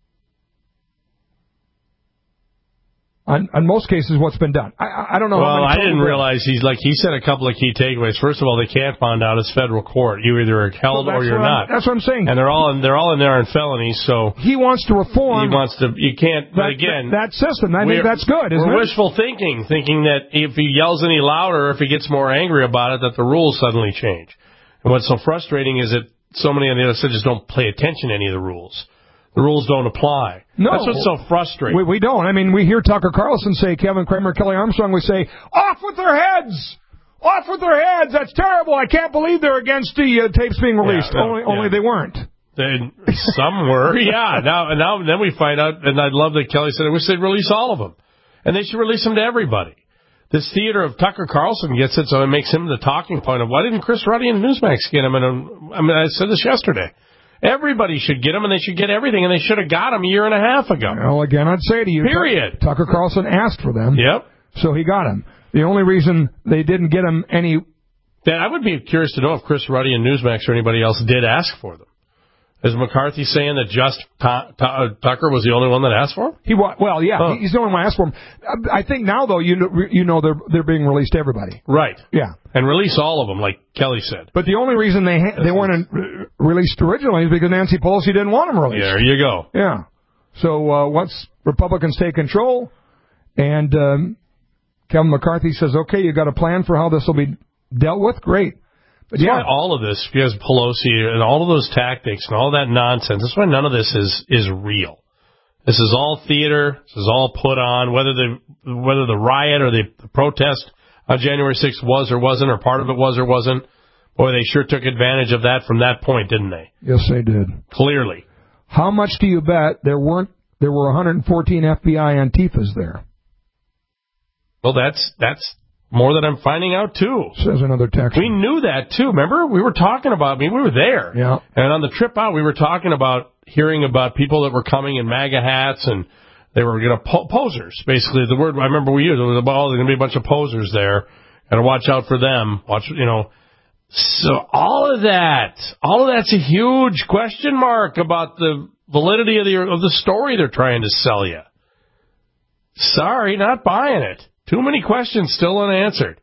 on, on most cases, what's been done. I, I don't know. Well, how many I didn't total- realize he's like he said a couple of key takeaways. First of all, they can't bond out. It's federal court. You either are held Well, or that's you're what not. I'm- That's what I'm saying. And they're all in, they're all in there on felonies. So He wants to reform. he wants to. You can't. that, But again, that, that system. I we're- think that's good, isn't we're it? wishful thinking, thinking that if he yells any louder, if he gets more angry about it, that the rules suddenly change. And what's so frustrating is that so many on the other side just don't pay attention to any of the rules. The rules don't apply. No. That's what's so frustrating. We, we don't. I mean, we hear Tucker Carlson say, Kevin Kramer, Kelly Armstrong, we say, off with their heads! Off with their heads! That's terrible! I can't believe they're against the uh, tapes being released. Yeah, no, only yeah. only they weren't. Then some were, yeah. Now, and now, then we find out, and I love that Kelly said, I wish they'd release all of them. And they should release them to everybody. This theater of Tucker Carlson gets it, so it makes him the talking point of, why didn't Chris Ruddy and Newsmax get him? And I mean, I said this yesterday. Everybody should get them, and they should get everything, and they should have got them a year and a half ago. Well, again, I'd say to you, Period. Tucker Carlson asked for them. Yep. So he got them. The only reason they didn't get them any... Then I would be curious to know if Chris Ruddy and Newsmax or anybody else did ask for them. Is McCarthy saying that just T- T- Tucker was the only one that asked for them? He wa- Well, yeah, Huh. he's the only one that asked for them. I think now, though, you know, you know they're they're being released to everybody. Right. Yeah. And release all of them, like Kelly said. But the only reason they ha- they weren't uh, released originally is because Nancy Pelosi didn't want them released. There you go. Yeah. So uh, once Republicans take control and um, Kevin McCarthy says, okay, you got a plan for how this will be dealt with, great. But That's yeah, why all of this, because Pelosi and all of those tactics and all that nonsense, that's why none of this is, is real. This is all theater. This is all put on. Whether the whether the riot or the protest on January sixth was or wasn't, or part of it was or wasn't, boy, they sure took advantage of that from that point, didn't they? yes, they did. Clearly. How much do you bet there weren't there were one hundred fourteen F B I Antifas there? Well, that's that's more than I'm finding out, too. Says another text. We knew that, too. Remember? We were talking about, I mean, we were there. Yeah. And on the trip out, we were talking about hearing about people that were coming in MAGA hats, and they were going to po- posers, basically. The word I remember we used, it was about, oh, there's going to be a bunch of posers there. Got to watch out for them. Watch, you know. So all of that, all of that's a huge question mark about the validity of the of the story they're trying to sell you. Sorry, not buying it. Too many questions still unanswered.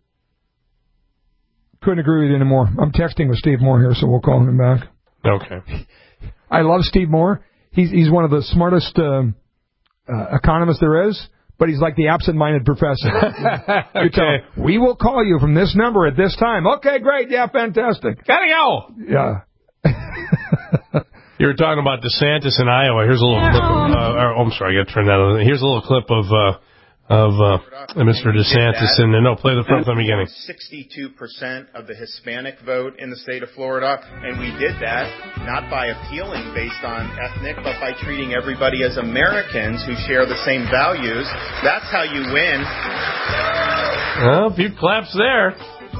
Couldn't agree with you anymore. I'm texting with Steve Moore here, so we'll call him back. Okay. I love Steve Moore. He's he's one of the smartest um, uh, economists there is, but he's like the absent-minded professor. You tell him, we will call you from this number at this time. Okay, great. Yeah, fantastic. Gotta go. Yeah. You were talking about DeSantis in Iowa. Here's a little clip. Of, uh, or, oh, I'm sorry, I got to turn that on. Here's a little clip of uh, of uh, Mister DeSantis. And no, play the from the beginning. sixty-two percent of the Hispanic vote in the state of Florida, and we did that not by appealing based on ethnic, but by treating everybody as Americans who share the same values. That's how you win. Well, a few claps there.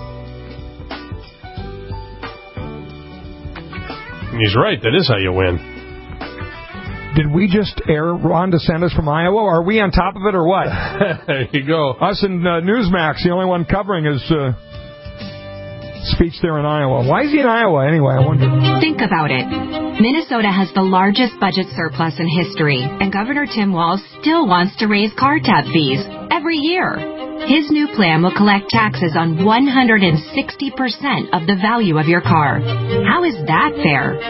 And he's right. That is how you win. Did we just air Ron DeSantis from Iowa? Are we on top of it or what? There you go. Us and uh, Newsmax, the only one covering his uh, speech there in Iowa. Why is he in Iowa anyway, I wonder? Think about it. Minnesota has the largest budget surplus in history, and Governor Tim Walz still wants to raise car tab fees every year. His new plan will collect taxes on one hundred sixty percent of the value of your car. How is that fair?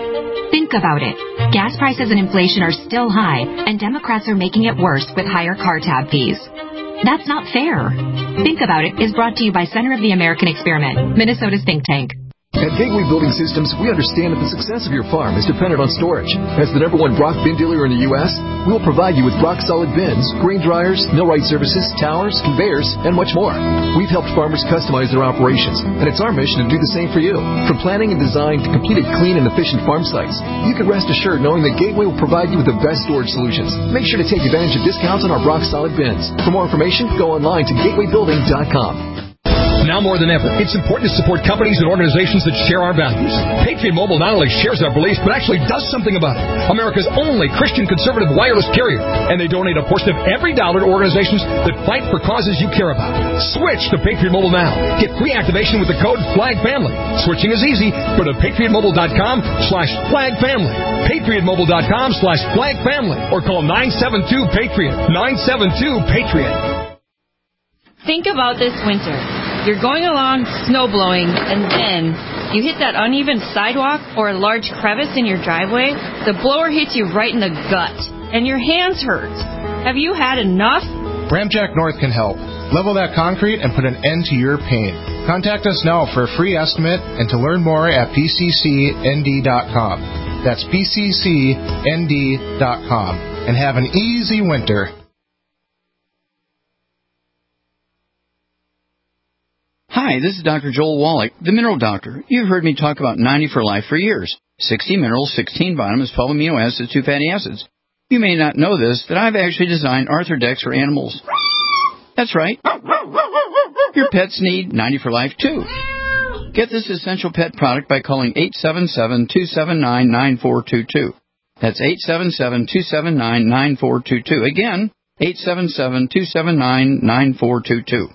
Think about it. Gas prices and inflation are still high, and Democrats are making it worse with higher car tab fees. That's not fair. Think About It is brought to you by Center of the American Experiment, Minnesota's think tank. At Gateway Building Systems, we understand that the success of your farm is dependent on storage. As the number one Brock bin dealer in the U S, we'll provide you with rock-solid bins, grain dryers, millwright services, towers, conveyors, and much more. We've helped farmers customize their operations, and it's our mission to do the same for you. From planning and design to completed clean and efficient farm sites, you can rest assured knowing that Gateway will provide you with the best storage solutions. Make sure to take advantage of discounts on our rock-solid bins. For more information, go online to gateway building dot com. Now more than ever, it's important to support companies and organizations that share our values. Patriot Mobile not only shares our beliefs, but actually does something about it. America's only Christian conservative wireless carrier. And they donate a portion of every dollar to organizations that fight for causes you care about. Switch to Patriot Mobile now. Get free activation with the code FLAGFAMILY. Switching is easy. Go to patriot mobile dot com slash flag family. patriot mobile dot com slash flag family. Or call nine seven two PATRIOT. nine seven two PATRIOT. Think about this winter. You're going along, snow blowing, and then you hit that uneven sidewalk or a large crevice in your driveway. The blower hits you right in the gut, and your hands hurt. Have you had enough? Ramjack North can help. Level that concrete and put an end to your pain. Contact us now for a free estimate and to learn more at p c c n d dot com. That's p c c n d dot com. And have an easy winter. Hi, this is Doctor Joel Wallach, the Mineral Doctor. You've heard me talk about ninety for Life for years. sixty minerals, sixteen vitamins, twelve amino acids, two fatty acids. You may not know this, that I've actually designed Arthrodex for animals. That's right. Your pets need ninety for Life, too. Get this essential pet product by calling eight seven seven, two seven nine, nine four two two. That's eight seven seven, two seven nine, nine four two two. Again, eight seven seven, two seven nine, nine four two two.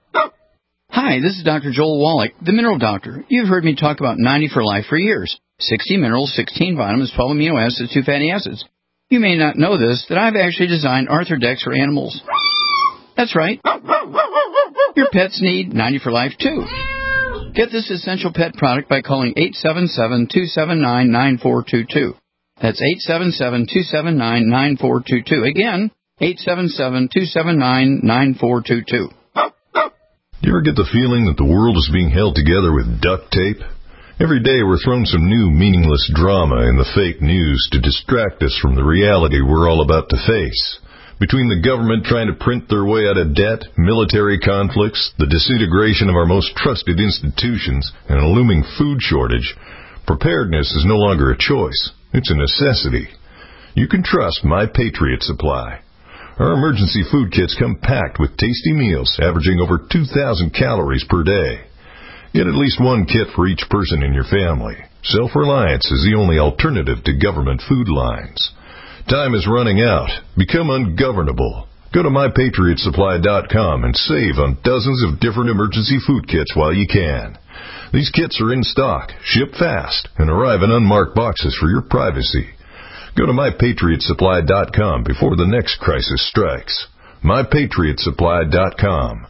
Hi, this is Doctor Joel Wallach, the Mineral Doctor. You've heard me talk about ninety for Life for years. sixty minerals, sixteen vitamins, twelve amino acids, two fatty acids. You may not know this, that I've actually designed Arthrodex for animals. That's right. Your pets need ninety for Life, too. Get this essential pet product by calling eight seven seven, two seven nine, nine four two two. That's eight seven seven, two seven nine, nine four two two. Again, eight seven seven, two seven nine, nine four two two. Do you ever get the feeling that the world is being held together with duct tape? Every day we're thrown some new meaningless drama in the fake news to distract us from the reality we're all about to face. Between the government trying to print their way out of debt, military conflicts, the disintegration of our most trusted institutions, and a looming food shortage, preparedness is no longer a choice. It's a necessity. You can trust My Patriot Supply. Our emergency food kits come packed with tasty meals averaging over two thousand calories per day. Get at least one kit for each person in your family. Self-reliance is the only alternative to government food lines. Time is running out. Become ungovernable. Go to my patriot supply dot com and save on dozens of different emergency food kits while you can. These kits are in stock, ship fast, and arrive in unmarked boxes for your privacy. Go to my patriot supply dot com before the next crisis strikes. my patriot supply dot com.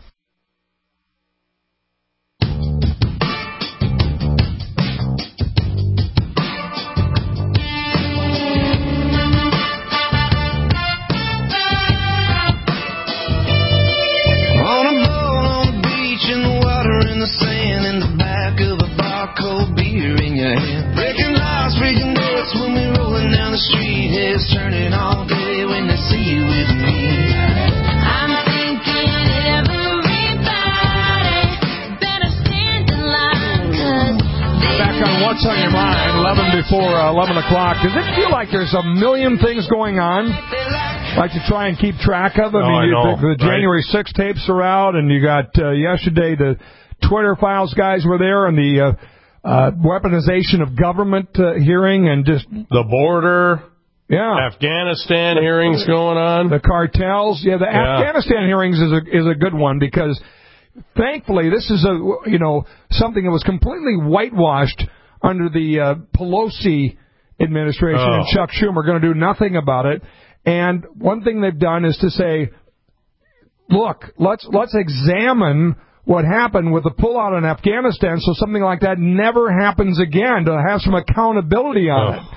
On a boat on the beach in the water in the sand in the back of a bar, cold beer in your hand, breaking laws, freaking nuts when we rolling down the street, heads turning all day when they see you with me. I'm thinking everybody better stand in line, 'cause back on What's on Your Mind, eleven before uh, eleven o'clock. Does it feel like there's a million things going on? Like to try and keep track of? I oh, mean, I you, know, the, the right? January sixth tapes are out, and you got uh, yesterday the Twitter Files guys were there, and the uh, uh, weaponization of government uh, hearing, and just the border. Yeah, Afghanistan hearings going on. The cartels. Yeah, the yeah. Afghanistan hearings is a is a good one because thankfully this is a you know something that was completely whitewashed under the uh, Pelosi administration, oh. and Chuck Schumer going to do nothing about it. And one thing they've done is to say, look, let's let's examine what happened with the pullout in Afghanistan so something like that never happens again, to have some accountability on oh. it.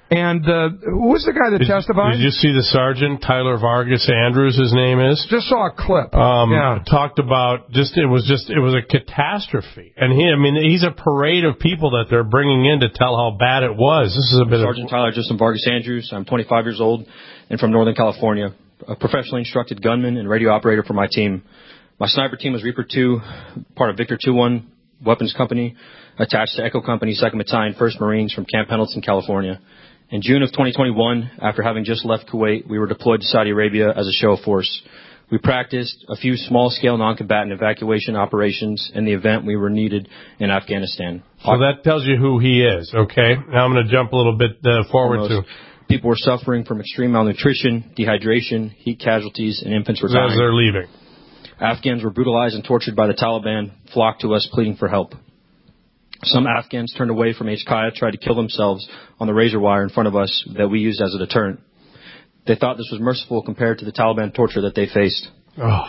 And uh, who was the guy that did, testified? Did you see the sergeant, Tyler Vargas Andrews, his name is? Just saw a clip. Um, yeah. Talked about just it was just it was a catastrophe, and he I mean he's a parade of people that they're bringing in to tell how bad it was. This is a bit Sergeant of Tyler Justin Vargas Andrews. I'm twenty-five years old and from Northern California. A professionally instructed gunman and radio operator for my team. My sniper team was Reaper two, part of Victor two one Weapons Company, attached to Echo Company, second Battalion, first Marines from Camp Pendleton, California. In June of twenty twenty-one, after having just left Kuwait, we were deployed to Saudi Arabia as a show of force. We practiced a few small-scale non-combatant evacuation operations in the event we were needed in Afghanistan. So that tells you who he is, okay? Now I'm going to jump a little bit uh, forward Almost. to... People were suffering from extreme malnutrition, dehydration, heat casualties, and infants were dying. As they're leaving. Afghans were brutalized and tortured by the Taliban, flocked to us pleading for help. Some Afghans turned away from H Q I A, tried to kill themselves on the razor wire in front of us that we used as a deterrent. They thought this was merciful compared to the Taliban torture that they faced. Oh.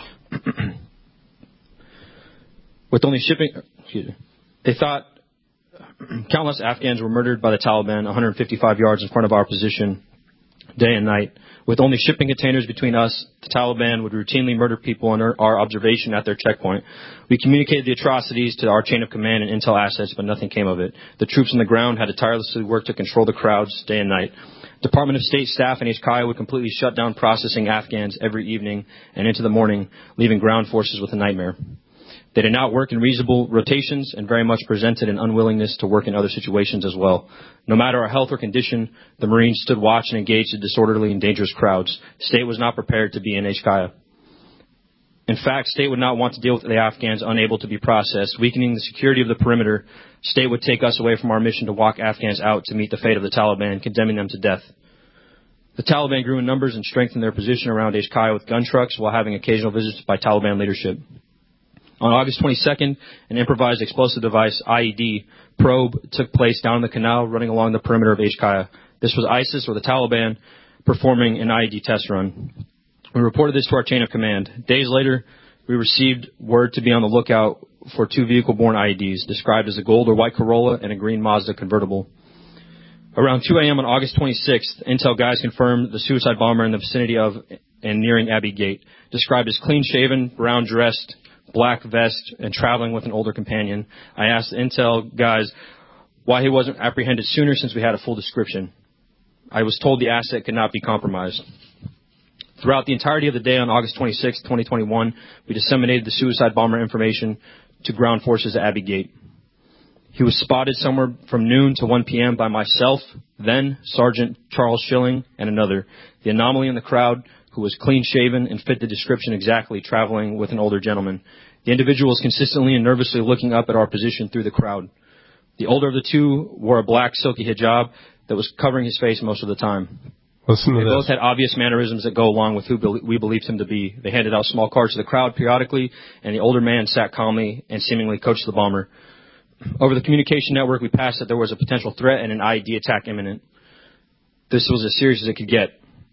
With only shipping, excuse me, they thought countless Afghans were murdered by the Taliban one hundred fifty-five yards in front of our position, day and night. With only shipping containers between us, the Taliban would routinely murder people under our observation at their checkpoint. We communicated the atrocities to our chain of command and intel assets, but nothing came of it. The troops on the ground had to tirelessly work to control the crowds day and night. Department of State staff and H Q I A would completely shut down processing Afghans every evening and into the morning, leaving ground forces with a nightmare. They did not work in reasonable rotations and very much presented an unwillingness to work in other situations as well. No matter our health or condition, the Marines stood watch and engaged in disorderly and dangerous crowds. State was not prepared to be in H Q I A. In fact, State would not want to deal with the Afghans unable to be processed. Weakening the security of the perimeter, State would take us away from our mission to walk Afghans out to meet the fate of the Taliban, condemning them to death. The Taliban grew in numbers and strengthened their position around H Q I A with gun trucks while having occasional visits by Taliban leadership. On August twenty-second, an improvised explosive device, I E D, probe took place down the canal running along the perimeter of H Q I A. This was ISIS or the Taliban performing an I E D test run. We reported this to our chain of command. Days later, we received word to be on the lookout for two vehicle-borne I E Ds, described as a gold or white Corolla and a green Mazda convertible. Around two a.m. on August twenty-sixth, intel guys confirmed the suicide bomber in the vicinity of and nearing Abbey Gate, described as clean-shaven, brown-dressed, black vest, and traveling with an older companion. I asked the intel guys why he wasn't apprehended sooner since we had a full description. I was told the asset could not be compromised. Throughout the entirety of the day on August twenty-sixth, twenty twenty-one, we disseminated the suicide bomber information to ground forces at Abbey Gate. He was spotted somewhere from noon to one p.m. by myself, then Sergeant Charles Schilling, and another. The anomaly in the crowd, who was clean-shaven and fit the description exactly, traveling with an older gentleman. The individual was consistently and nervously looking up at our position through the crowd. The older of the two wore a black silky hijab that was covering his face most of the time. Listen to they this. both had obvious mannerisms that go along with who we believed him to be. They handed out small cards to the crowd periodically, and the older man sat calmly and seemingly coached the bomber. Over the communication network, we passed that there was a potential threat and an I E D attack imminent. This was as serious as it could get.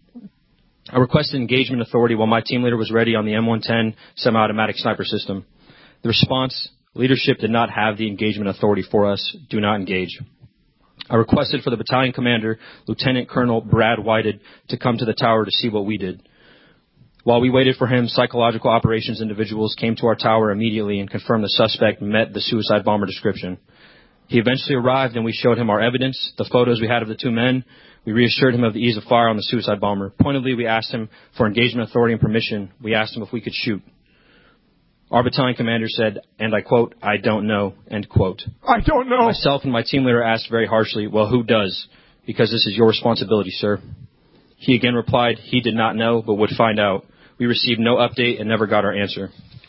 I requested engagement authority while my team leader was ready on the M one ten semi-automatic sniper system. The response, leadership did not have the engagement authority for us. Do not engage. I requested for the battalion commander, Lieutenant Colonel Brad Whited, to come to the tower to see what we did. While we waited for him, psychological operations individuals came to our tower immediately and confirmed the suspect met the suicide bomber description. He eventually arrived and we showed him our evidence, the photos we had of the two men. We reassured him of the ease of fire on the suicide bomber. Pointedly, we asked him for engagement authority and permission. We asked him if we could shoot. Our battalion commander said, and I quote, "I don't know," end quote. I don't know. Myself and my team leader asked very harshly, well, who does? Because this is your responsibility, sir. He again replied he did not know, but would find out. We received no update and never got our answer.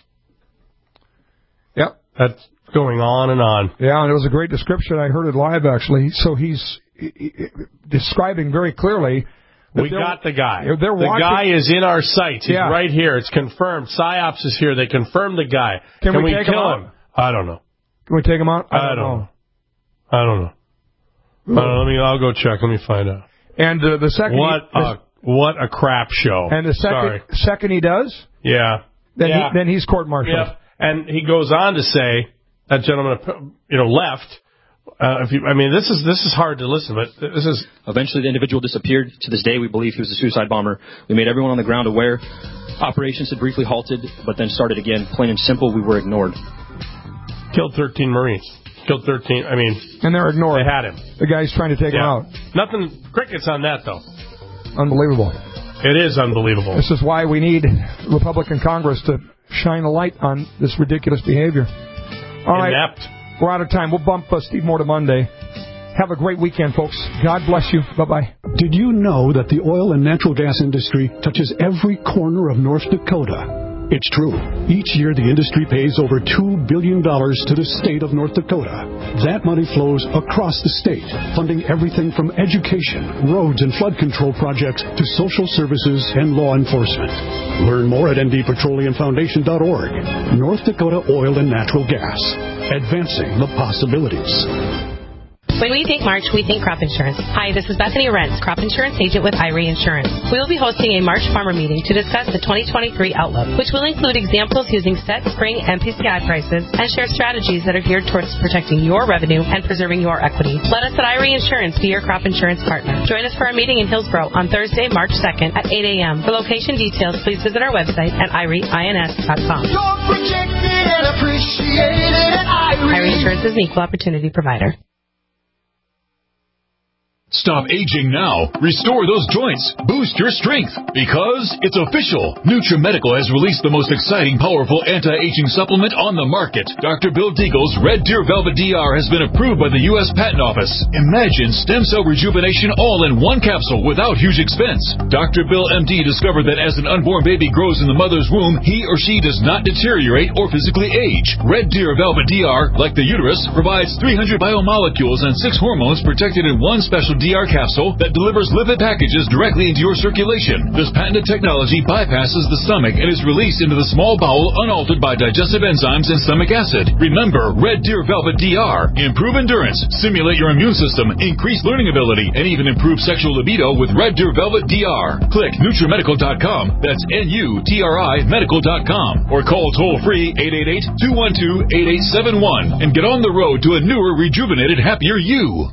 Yep. That's going on and on. Yeah, and it was a great description. I heard it live, actually. So he's he, he, describing very clearly. We got the guy. They're, they're the watching. guy is in our sights. He's yeah. right here. It's confirmed. PsyOps is here. They confirmed the guy. Can, Can we, we take kill him? him? I don't know. Can we take him out? I don't, I don't know. know. I don't know. I don't know. Let me. I'll go check. Let me find out. And uh, the second. What he, a what a crap show. And the second Sorry. second he does. Yeah. Then yeah. he, then he's court-martialed. Yep. And he goes on to say that gentleman, you know, left. Uh, if you, I mean, this is this is hard to listen, but this is. Eventually, the individual disappeared. To this day, we believe he was a suicide bomber. We made everyone on the ground aware. Operations had briefly halted, but then started again. Plain and simple, we were ignored. Killed thirteen Marines. Killed thirteen. I mean, and they're ignored. They had him. The guy's trying to take yeah. him out. Nothing. Crickets on that though. Unbelievable. It is unbelievable. This is why we need Republican Congress to shine a light on this ridiculous behavior. All right. Inept. We're out of time. We'll bump uh, Steve Moore to Monday. Have a great weekend, folks. God bless you. Bye-bye. Did you know that the oil and natural gas industry touches every corner of North Dakota? It's true. Each year, the industry pays over two billion dollars to the state of North Dakota. That money flows across the state, funding everything from education, roads and flood control projects to social services and law enforcement. Learn more at n d petroleum foundation dot org. North Dakota Oil and Natural Gas. Advancing the possibilities. When we think March, we think crop insurance. Hi, this is Bethany Rentz, crop insurance agent with I R E Insurance. We will be hosting a March farmer meeting to discuss the twenty twenty-three outlook, which will include examples using set spring M P C I prices and share strategies that are geared towards protecting your revenue and preserving your equity. Let us at I R E Insurance be your crop insurance partner. Join us for our meeting in Hillsborough on Thursday, March second at eight a.m. For location details, please visit our website at I R E ins dot com. You're protected and appreciated at I R E. I R E Insurance is an equal opportunity provider. Stop aging now. Restore those joints. Boost your strength. Because it's official. NutriMedical has released the most exciting, powerful anti-aging supplement on the market. Doctor Bill Deagle's Red Deer Velvet D R has been approved by the U S Patent Office. Imagine stem cell rejuvenation all in one capsule without huge expense. Doctor Bill M D discovered that as an unborn baby grows in the mother's womb, he or she does not deteriorate or physically age. Red Deer Velvet D R, like the uterus, provides three hundred biomolecules and six hormones protected in one special D R capsule that delivers lipid packages directly into your circulation. This patented technology bypasses the stomach and is released into the small bowel unaltered by digestive enzymes and stomach acid. Remember, Red Deer Velvet D R. Improve endurance, stimulate your immune system, increase learning ability, and even improve sexual libido with Red Deer Velvet D R. Click NutriMedical dot com. That's N U T R I medical dot com. Or call toll-free eight eight eight, two one two, eight eight seven one and get on the road to a newer, rejuvenated, happier you.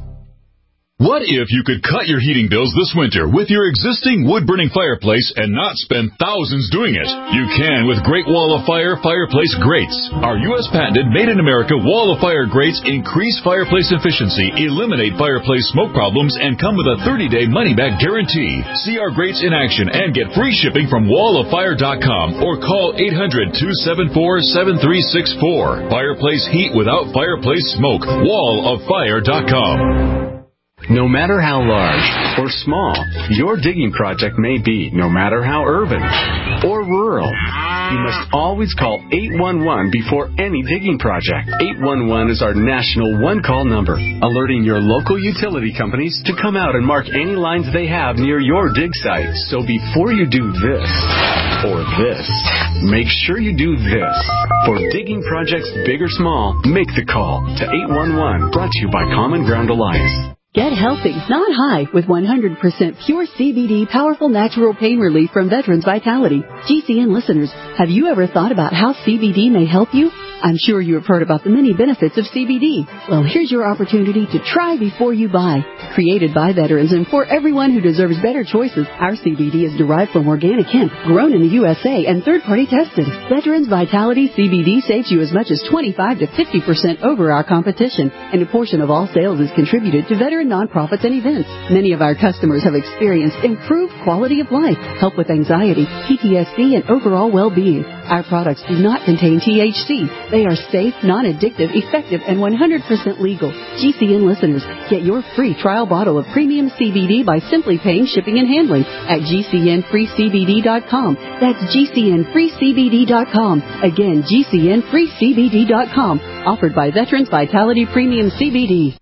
What if you could cut your heating bills this winter with your existing wood-burning fireplace and not spend thousands doing it? You can with Great Wall of Fire Fireplace Grates. Our U S patented made-in-America Wall of Fire grates increase fireplace efficiency, eliminate fireplace smoke problems, and come with a thirty-day money-back guarantee. See our grates in action and get free shipping from wall of fire dot com or call eight hundred, two seven four, seven three six four. Fireplace heat without fireplace smoke. wall of fire dot com. No matter how large or small your digging project may be, no matter how urban or rural, you must always call eight one one before any digging project. eight one one is our national one-call number, alerting your local utility companies to come out and mark any lines they have near your dig site. So before you do this or this, make sure you do this. For digging projects big or small, make the call to eight one one, brought to you by Common Ground Alliance. Get healthy, not high, with one hundred percent pure C B D powerful natural pain relief from Veterans Vitality. G C N listeners, have you ever thought about how C B D may help you? I'm sure you have heard about the many benefits of C B D. Well, here's your opportunity to try before you buy. Created by veterans and for everyone who deserves better choices, our C B D is derived from organic hemp, grown in the U S A, and third-party tested. Veterans Vitality C B D saves you as much as twenty-five to fifty percent over our competition, and a portion of all sales is contributed to veteran nonprofits and events. Many of our customers have experienced improved quality of life, help with anxiety, P T S D, and overall well-being. Our products do not contain T H C. They are safe, non-addictive, effective, and one hundred percent legal. G C N listeners, get your free trial bottle of premium C B D by simply paying shipping and handling at G C N free C B D dot com. That's G C N free C B D dot com. Again, G C N free C B D dot com. Offered by Veterans Vitality Premium C B D.